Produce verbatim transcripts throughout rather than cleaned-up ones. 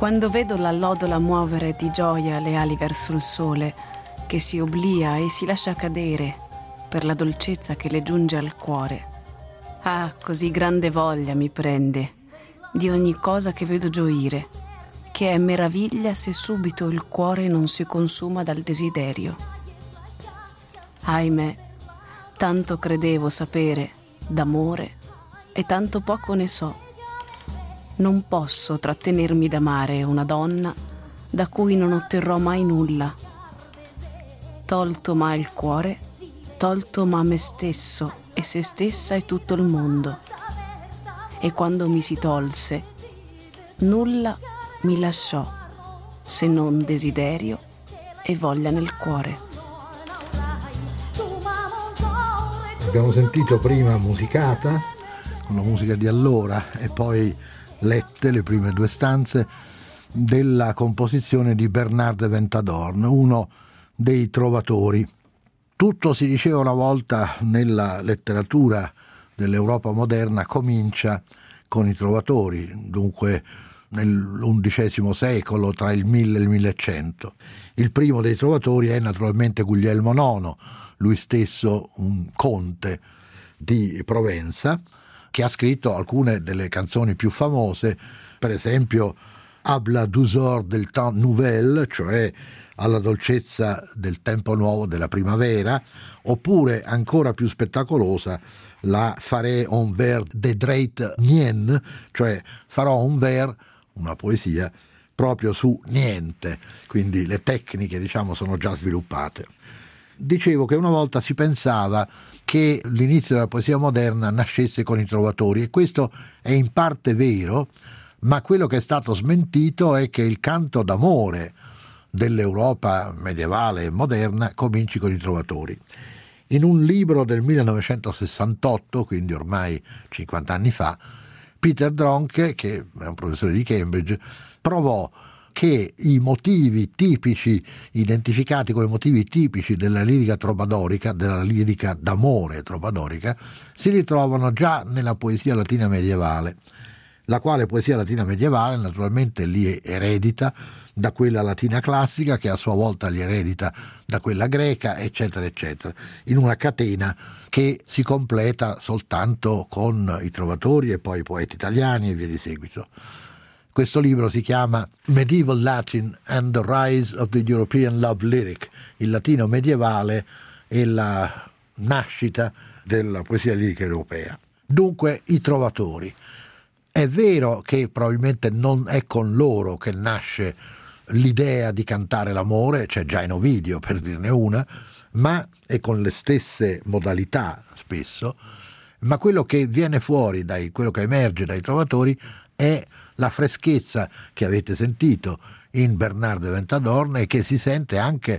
Quando vedo l'allodola muovere di gioia le ali verso il sole, che si oblia e si lascia cadere per la dolcezza che le giunge al cuore, ah, così grande voglia mi prende di ogni cosa che vedo gioire, che è meraviglia se subito il cuore non si consuma dal desiderio. Ahimè, tanto credevo sapere d'amore e tanto poco ne so. Non posso trattenermi d'amare una donna da cui non otterrò mai nulla. Tolto m'ha il cuore, tolto m'ha me stesso e se stessa e tutto il mondo. E quando mi si tolse, nulla mi lasciò se non desiderio e voglia nel cuore. Abbiamo sentito prima musicata con la musica di allora e poi lette le prime due stanze della composizione di Bernard de Ventadorn, uno dei trovatori. Tutto, si diceva una volta, nella letteratura dell'Europa moderna comincia con i trovatori, dunque nell'undicesimo secolo, tra il mille e il millecento. Il primo dei trovatori è naturalmente Guglielmo nono, lui stesso un conte di Provenza, che ha scritto alcune delle canzoni più famose, per esempio Habla douceur del temps nouvel, cioè alla dolcezza del tempo nuovo, della primavera, oppure ancora più spettacolosa la Faré un vers de dreit nien, cioè farò un vers, una poesia, proprio su niente, quindi le tecniche, diciamo, sono già sviluppate. Dicevo che una volta si pensava che l'inizio della poesia moderna nascesse con i trovatori, e questo è in parte vero, ma quello che è stato smentito è che il canto d'amore dell'Europa medievale e moderna cominci con i trovatori. In un libro del millenovecentosessantotto, quindi ormai cinquanta anni fa, Peter Dronke, che è un professore di Cambridge, provò che i motivi tipici, identificati come motivi tipici della lirica trovadorica, della lirica d'amore trovadorica, si ritrovano già nella poesia latina medievale, la quale poesia latina medievale naturalmente li eredita da quella latina classica, che a sua volta li eredita da quella greca, eccetera, eccetera, in una catena che si completa soltanto con i trovatori e poi i poeti italiani e via di seguito. Questo libro si chiama Medieval Latin and the Rise of the European Love Lyric, il latino medievale e la nascita della poesia lirica europea. Dunque, i trovatori. È vero che probabilmente non è con loro che nasce l'idea di cantare l'amore, c'è già in Ovidio per dirne una, ma è con le stesse modalità spesso, ma quello che viene fuori, dai, quello che emerge dai trovatori è la freschezza che avete sentito in Bernard de Ventadorn e che si sente anche,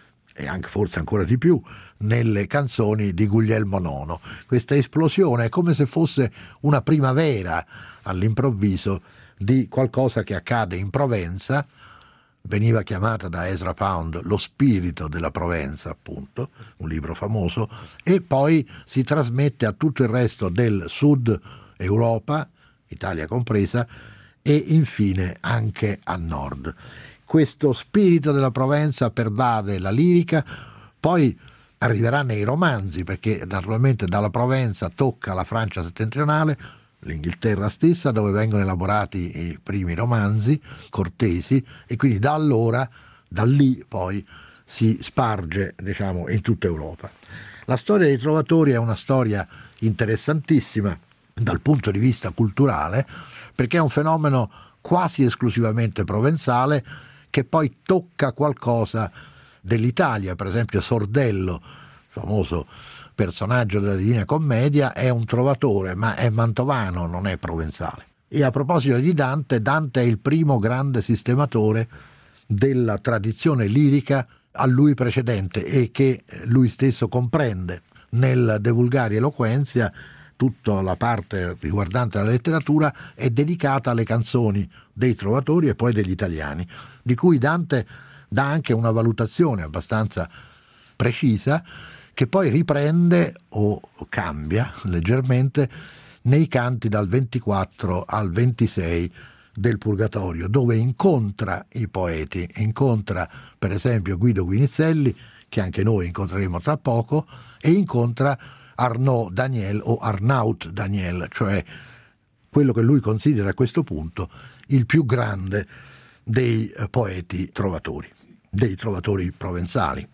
e anche forse ancora di più, nelle canzoni di Guglielmo nono. Questa esplosione è come se fosse una primavera all'improvviso di qualcosa che accade in Provenza, veniva chiamata da Ezra Pound lo spirito della Provenza, appunto, un libro famoso, e poi si trasmette a tutto il resto del sud Europa, Italia compresa, e infine anche al nord. Questo spirito della Provenza pervade la lirica, poi arriverà nei romanzi, perché naturalmente dalla Provenza tocca la Francia settentrionale, l'Inghilterra stessa, dove vengono elaborati i primi romanzi cortesi, e quindi da allora, da lì poi si sparge, diciamo, in tutta Europa. La storia dei trovatori è una storia interessantissima dal punto di vista culturale, perché è un fenomeno quasi esclusivamente provenzale che poi tocca qualcosa dell'Italia. Per esempio Sordello, famoso personaggio della Divina Commedia, è un trovatore, ma è mantovano, non è provenzale. E a proposito di Dante, Dante è il primo grande sistematore della tradizione lirica a lui precedente e che lui stesso comprende. Nel De Vulgari Eloquentia tutta la parte riguardante la letteratura è dedicata alle canzoni dei trovatori e poi degli italiani, di cui Dante dà anche una valutazione abbastanza precisa, che poi riprende o cambia leggermente nei canti dal ventiquattro al ventisei del Purgatorio, dove incontra i poeti, incontra per esempio Guido Guinizelli, che anche noi incontreremo tra poco, e incontra Arnaud Daniel o Arnaut Daniel, cioè quello che lui considera a questo punto il più grande dei poeti trovatori, dei trovatori provenzali.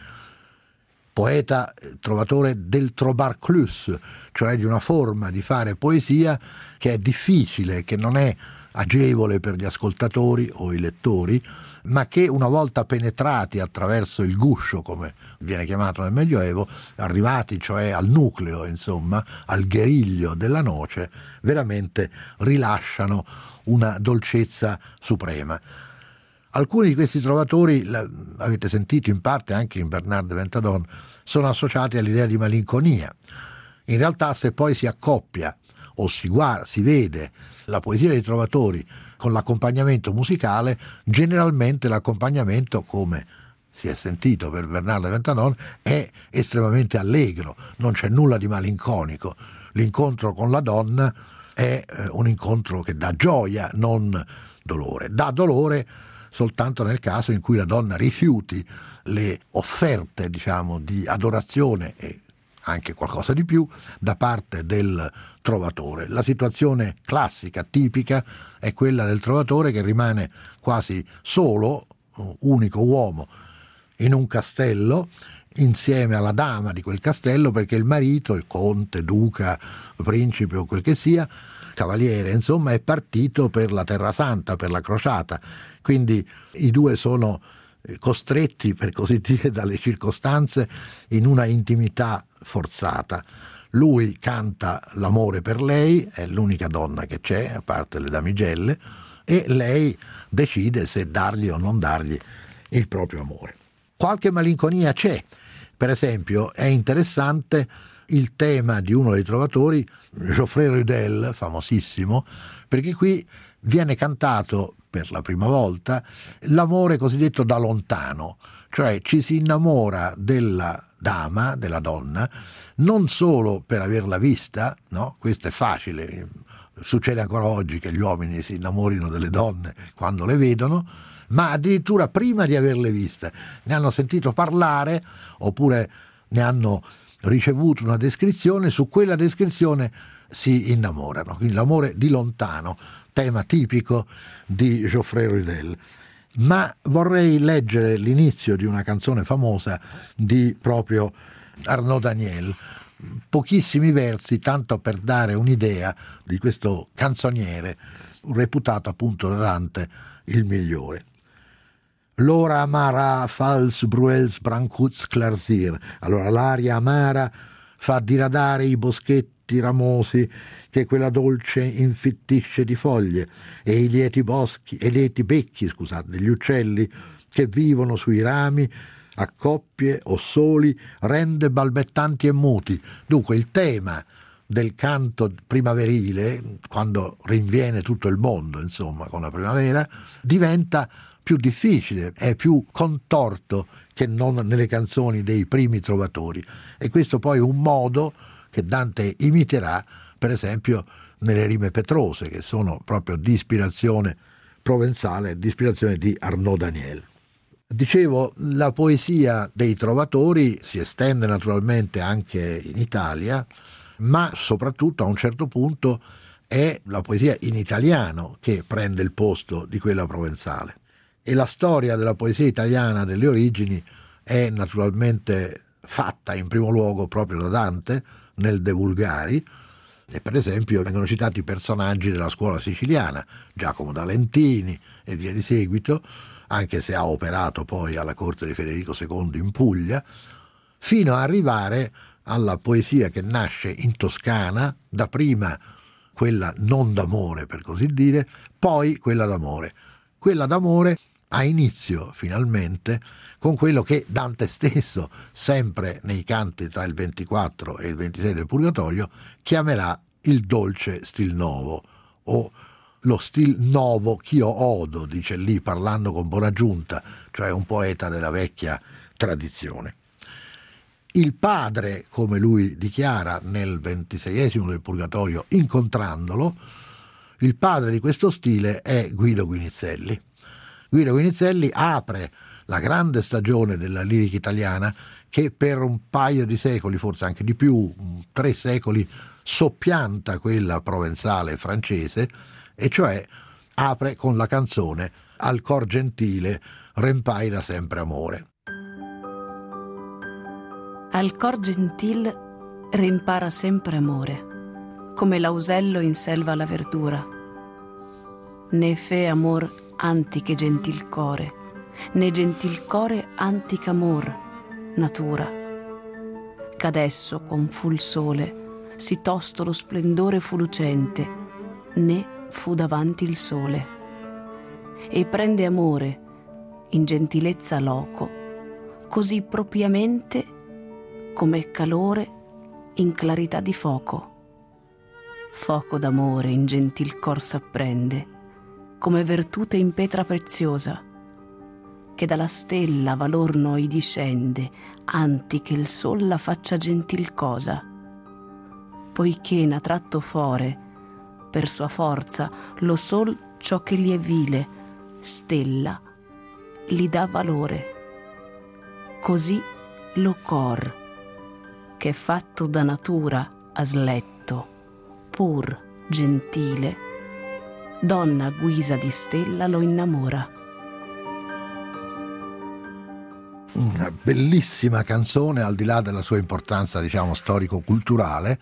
Poeta trovatore del trobar clus, cioè di una forma di fare poesia che è difficile, che non è agevole per gli ascoltatori o i lettori, ma che una volta penetrati attraverso il guscio, come viene chiamato nel Medioevo, arrivati cioè al nucleo, insomma, al gueriglio della noce, veramente rilasciano una dolcezza suprema. Alcuni di questi trovatori, avete sentito in parte anche in Bernard de Ventadon, sono associati all'idea di malinconia. In realtà, se poi si accoppia o si guarda, si vede la poesia dei trovatori con l'accompagnamento musicale, generalmente l'accompagnamento, come si è sentito per Bernard de Ventadon, è estremamente allegro, non c'è nulla di malinconico. L'incontro con la donna è eh, un incontro che dà gioia, non dolore. Dà dolore soltanto nel caso in cui la donna rifiuti le offerte, diciamo, di adorazione e anche qualcosa di più da parte del trovatore. La situazione classica, tipica, è quella del trovatore che rimane quasi solo, unico uomo, in un castello insieme alla dama di quel castello, perché il marito, il conte, duca, principe o quel che sia, cavaliere, insomma, è partito per la Terra Santa, per la crociata. Quindi i due sono costretti, per così dire, dalle circostanze in una intimità forzata. Lui canta l'amore per lei, è l'unica donna che c'è, a parte le damigelle, e lei decide se dargli o non dargli il proprio amore. Qualche malinconia c'è. Per esempio, è interessante il tema di uno dei trovatori, Geoffrey Rudel, famosissimo, perché qui viene cantato per la prima volta l'amore cosiddetto da lontano, cioè ci si innamora della dama, della donna, non solo per averla vista, no? Questo è facile, succede ancora oggi che gli uomini si innamorino delle donne quando le vedono, ma addirittura prima di averle viste, ne hanno sentito parlare oppure ne hanno ricevuto una descrizione, su quella descrizione si innamorano. Quindi l'amore di lontano, tema tipico di Geoffrey Rudel. Ma vorrei leggere l'inizio di una canzone famosa di proprio Arnaud Daniel, pochissimi versi, tanto per dare un'idea di questo canzoniere reputato appunto da Dante il migliore. L'ora amara fals bruels brancuts clarsir. Allora l'aria amara fa diradare i boschetti ramosi che quella dolce infittisce di foglie, e i lieti boschi e lieti becchi, scusate, degli uccelli che vivono sui rami a coppie o soli rende balbettanti e muti. Dunque il tema del canto primaverile, quando rinviene tutto il mondo, insomma, con la primavera, diventa più difficile, è più contorto che non nelle canzoni dei primi trovatori. E questo poi è un modo che Dante imiterà, per esempio, nelle rime petrose, che sono proprio di ispirazione provenzale, di ispirazione di Arnaud Daniel. Dicevo, la poesia dei trovatori si estende naturalmente anche in Italia, ma soprattutto a un certo punto è la poesia in italiano che prende il posto di quella provenzale. E la storia della poesia italiana delle origini è naturalmente fatta in primo luogo proprio da Dante nel De Vulgari, e per esempio vengono citati personaggi della scuola siciliana, Giacomo da Lentini e via di seguito, anche se ha operato poi alla corte di Federico secondo in Puglia, fino a arrivare alla poesia che nasce in Toscana, dapprima quella non d'amore per così dire, poi quella d'amore. Quella d'amore ha inizio finalmente con quello che Dante stesso, sempre nei canti tra il ventiquattro e il ventisei del Purgatorio, chiamerà il dolce stil novo, o lo stil novo ch'io odo, dice lì parlando con Bonaggiunta, cioè un poeta della vecchia tradizione. Il padre, come lui dichiara nel ventiseiesimo del Purgatorio, incontrandolo, Il padre di questo stile è Guido Guinizelli. Guido Guinizelli apre la grande stagione della lirica italiana che per un paio di secoli, forse anche di più, tre secoli, soppianta quella provenzale francese, e cioè apre con la canzone Al cor gentile rempaira sempre amore. Al cor gentil rimpara sempre amore, come l'ausello in selva la verdura. Ne fe amor antiche gentil core, né gentil core antic amor natura. Ch'adesso con ful sole si tosto lo splendore fu lucente, né fu davanti il sole. E prende amore in gentilezza loco, così propriamente come calore in clarità di foco. Foco d'amore in gentil cor s'apprende, come vertute in petra preziosa, che dalla stella valor noi discende, anti che il sol la faccia gentil cosa. Poiché n'ha tratto fore, per sua forza, lo sol ciò che gli è vile, stella, li dà valore. Così lo cor, che è fatto da natura a sletto, pur gentile, donna a guisa di stella lo innamora. Una bellissima canzone, al di là della sua importanza, diciamo, storico-culturale.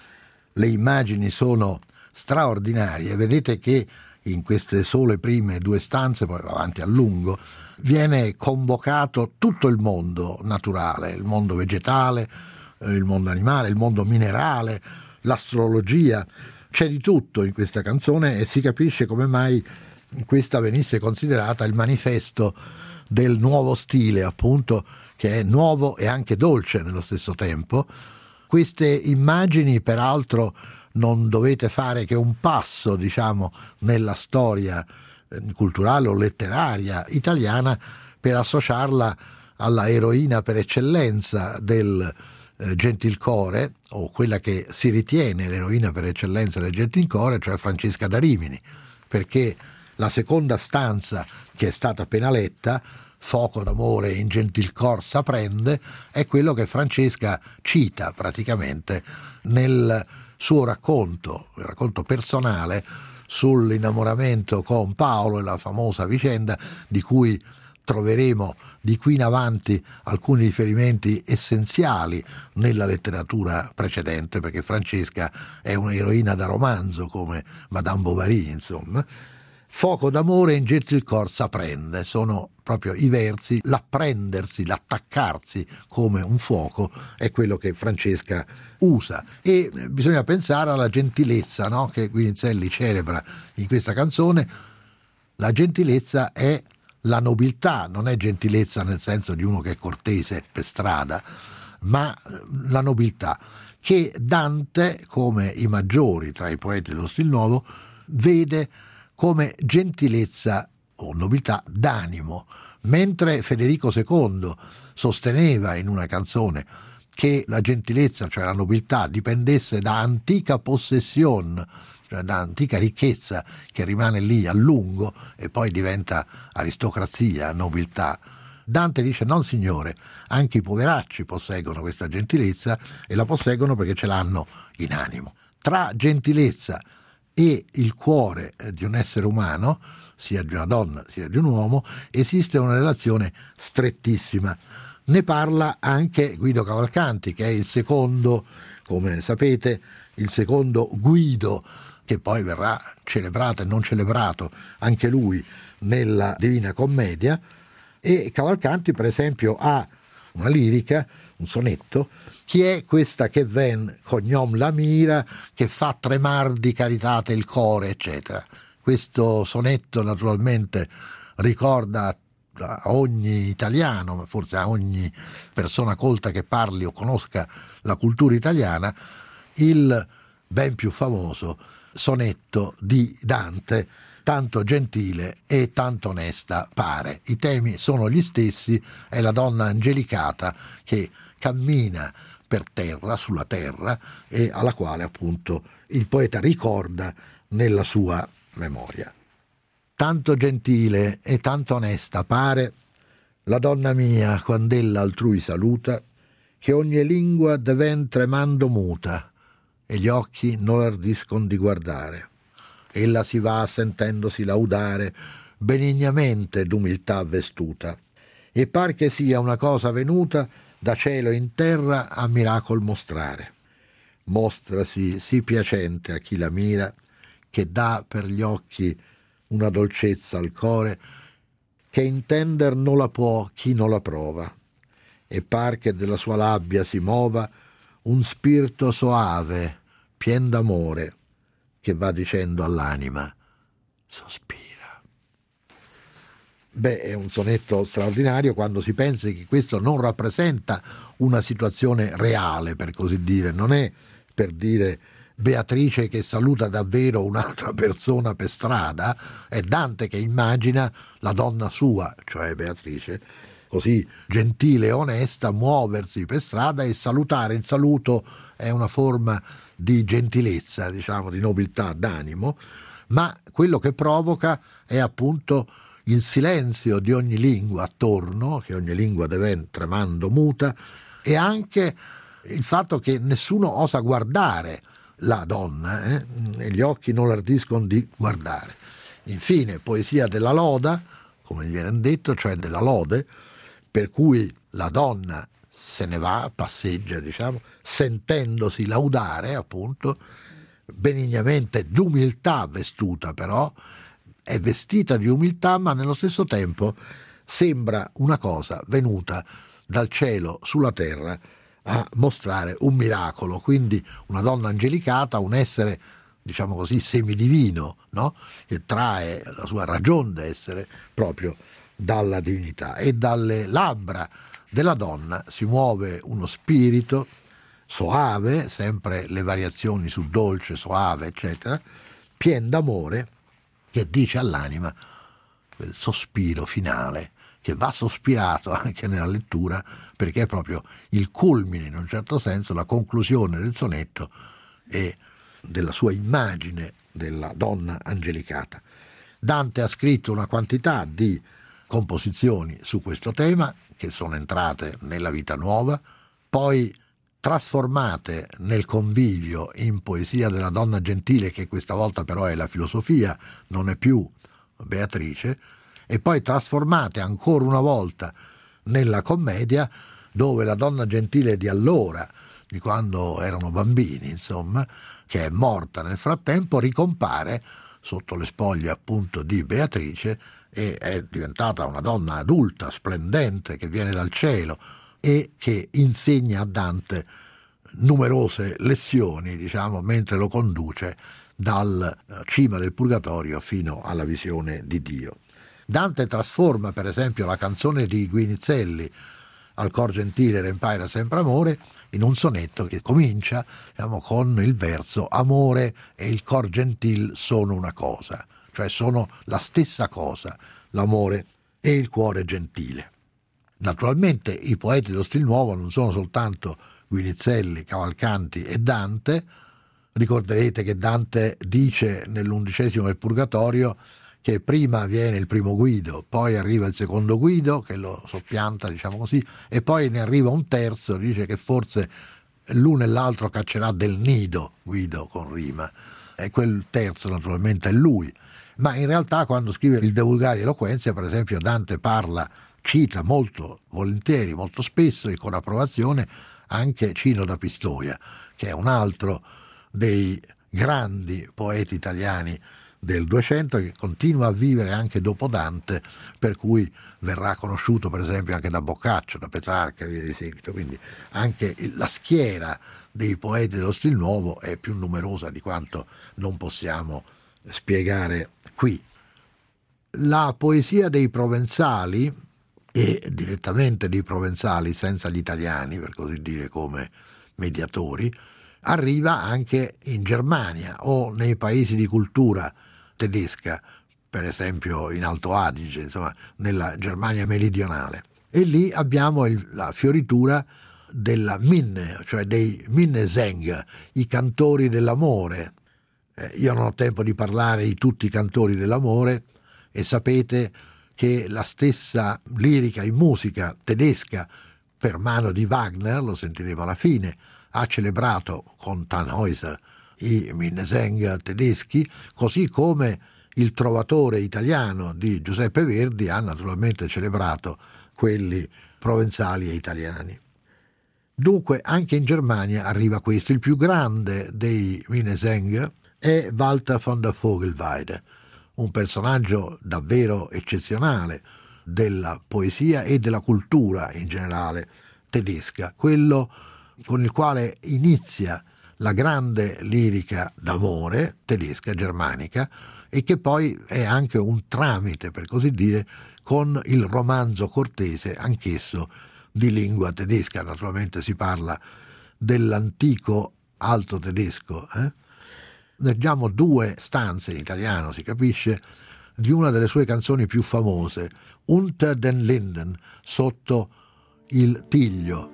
Le immagini sono straordinarie. Vedete che in queste sole prime due stanze, poi avanti a lungo, viene convocato tutto il mondo naturale, il mondo vegetale, il mondo animale, il mondo minerale, l'astrologia. C'è di tutto in questa canzone e si capisce come mai questa venisse considerata il manifesto del nuovo stile, appunto, che è nuovo e anche dolce nello stesso tempo. Queste immagini, peraltro, non dovete fare che un passo, diciamo, nella storia culturale o letteraria italiana per associarla alla eroina per eccellenza del eh, gentilcore, o quella che si ritiene l'eroina per eccellenza del gentilcore, cioè Francesca da Rimini, perché la seconda stanza, che è stata appena letta, Foco d'amore in gentilcor s'apprende, è quello che Francesca cita praticamente nel suo racconto, il racconto personale sull'innamoramento con Paolo e la famosa vicenda di cui troveremo di qui in avanti alcuni riferimenti essenziali nella letteratura precedente, perché Francesca è un'eroina da romanzo come Madame Bovary, insomma. Foco d'amore in gentilcor s'apprende, sono proprio i versi, l'apprendersi, l'attaccarsi come un fuoco è quello che Francesca usa. E bisogna pensare alla gentilezza, no? Che Guinizelli celebra in questa canzone. La gentilezza è la nobiltà, non è gentilezza nel senso di uno che è cortese per strada, ma la nobiltà che Dante, come i maggiori tra i poeti dello stil nuovo, vede come gentilezza o nobiltà d'animo, mentre Federico secondo sosteneva in una canzone che la gentilezza, cioè la nobiltà, dipendesse da antica possession, cioè da antica ricchezza che rimane lì a lungo e poi diventa aristocrazia, nobiltà. Dante dice: non signore, anche i poveracci posseggono questa gentilezza e la posseggono perché ce l'hanno in animo. Tra gentilezza e il cuore di un essere umano, sia di una donna sia di un uomo, esiste una relazione strettissima. Ne parla anche Guido Cavalcanti, che è il secondo, come sapete, il secondo Guido, che poi verrà celebrato e non celebrato anche lui nella Divina Commedia. E Cavalcanti, per esempio, ha una lirica, un sonetto: chi è questa che ven cognom la mira, che fa tremar di caritate il core, eccetera. Questo sonetto naturalmente ricorda a ogni italiano, ma forse a ogni persona colta che parli o conosca la cultura italiana, il ben più famoso sonetto di Dante, tanto gentile e tanto onesta pare. I temi sono gli stessi, è la donna angelicata che cammina per terra, sulla terra, e alla quale appunto il poeta ricorda nella sua memoria. Tanto gentile e tanto onesta pare la donna mia quand'ella altrui saluta, che ogni lingua deven tremando muta e gli occhi non ardiscon di guardare. Ella si va sentendosi laudare benignamente d'umiltà vestuta, e par che sia una cosa venuta da cielo in terra a miracol mostrare. Mostrasi sì piacente a chi la mira, che dà per gli occhi una dolcezza al core, che intender non la può chi non la prova, e par che della sua labbia si mova un spirito soave, pien d'amore, che va dicendo all'anima sospira. Beh, è un sonetto straordinario quando si pensa che questo non rappresenta una situazione reale, per così dire, non è per dire Beatrice che saluta davvero un'altra persona per strada, è Dante che immagina la donna sua, cioè Beatrice, così gentile e onesta, muoversi per strada e salutare. Il saluto è una forma di gentilezza, diciamo, di nobiltà d'animo, ma quello che provoca è appunto il silenzio di ogni lingua attorno, che ogni lingua deve tremando muta, e anche il fatto che nessuno osa guardare la donna, eh? E gli occhi non ardiscono di guardare. Infine, poesia della loda, come viene detto, cioè della lode, per cui la donna se ne va, passeggia, diciamo, sentendosi laudare, appunto, benignamente, d'umiltà vestuta, però è vestita di umiltà, ma nello stesso tempo sembra una cosa venuta dal cielo sulla terra a mostrare un miracolo, quindi una donna angelicata, un essere, diciamo così, semidivino, no? Che trae la sua ragion d'essere proprio dalla divinità, e dalle labbra della donna si muove uno spirito soave, sempre le variazioni su dolce, soave, eccetera, pien d'amore, che dice all'anima quel sospiro finale che va sospirato anche nella lettura, perché è proprio il culmine, in un certo senso, la conclusione del sonetto e della sua immagine della donna angelicata. Dante ha scritto una quantità di composizioni su questo tema che sono entrate nella vita nuova, poi trasformate nel convivio in poesia della donna gentile, che questa volta però è la filosofia, non è più Beatrice, e poi trasformate ancora una volta nella commedia, dove la donna gentile di allora, di quando erano bambini, insomma, che è morta nel frattempo, ricompare sotto le spoglie appunto di Beatrice e è diventata una donna adulta, splendente, che viene dal cielo e che insegna a Dante numerose lezioni, diciamo, mentre lo conduce dal cima del purgatorio fino alla visione di Dio. Dante trasforma, per esempio, la canzone di Guinizelli, Al cor gentile rempaira sempre amore, in un sonetto che comincia, diciamo, con il verso amore e il cor gentil sono una cosa, cioè sono la stessa cosa, l'amore e il cuore gentile. Naturalmente i poeti dello stil nuovo non sono soltanto Guinizelli, Cavalcanti e Dante. Ricorderete che Dante dice nell'undicesimo del Purgatorio che prima viene il primo Guido, poi arriva il secondo Guido che lo soppianta, diciamo così, e poi ne arriva un terzo, dice che forse l'uno e l'altro caccerà del nido Guido con rima, e quel terzo naturalmente è lui. Ma in realtà quando scrive il De Vulgari Eloquentia, per esempio, Dante parla, cita molto volentieri, molto spesso e con approvazione anche Cino da Pistoia, che è un altro dei grandi poeti italiani del Duecento, che continua a vivere anche dopo Dante, per cui verrà conosciuto per esempio anche da Boccaccio, da Petrarca e via di seguito. Quindi anche la schiera dei poeti dello stil nuovo è più numerosa di quanto non possiamo spiegare qui. La poesia dei provenzali, e direttamente dei provenzali senza gli italiani, per così dire, come mediatori, arriva anche in Germania o nei paesi di cultura tedesca, per esempio in Alto Adige, insomma nella Germania meridionale. E lì abbiamo il, la fioritura della Minne, cioè dei Minneseng, i cantori dell'amore. Eh, io non ho tempo di parlare di tutti i cantori dell'amore, e sapete che la stessa lirica in musica tedesca, per mano di Wagner, lo sentiremo alla fine, ha celebrato con Tannhäuser i Minneseng tedeschi, così come il Trovatore italiano di Giuseppe Verdi ha naturalmente celebrato quelli provenzali e italiani. Dunque anche in Germania arriva questo. Il più grande dei Minneseng è Walter von der Vogelweide, un personaggio davvero eccezionale della poesia e della cultura in generale tedesca, quello con il quale inizia la grande lirica d'amore tedesca, germanica, e che poi è anche un tramite, per così dire, con il romanzo cortese, anch'esso di lingua tedesca. Naturalmente si parla dell'antico alto tedesco. Eh? Leggiamo due stanze in italiano, si capisce, di una delle sue canzoni più famose, Unter den Linden, sotto il tiglio.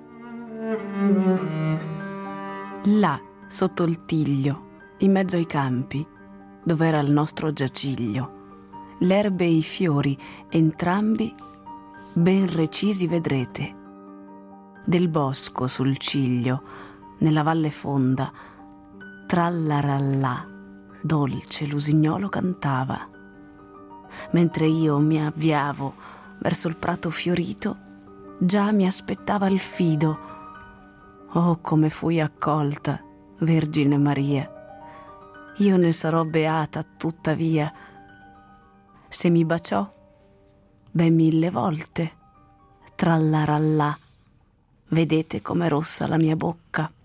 Là, sotto il tiglio, in mezzo ai campi, dov'era il nostro giaciglio, l'erbe e i fiori, entrambi ben recisi vedrete. Del bosco sul ciglio, nella valle fonda, trallarallà, dolce l'usignolo cantava. Mentre io mi avviavo verso il prato fiorito, già mi aspettava il fido. Oh, come fui accolta, Vergine Maria! Io ne sarò beata tuttavia. Se mi baciò, ben mille volte, trallarallà, vedete com'è rossa la mia bocca.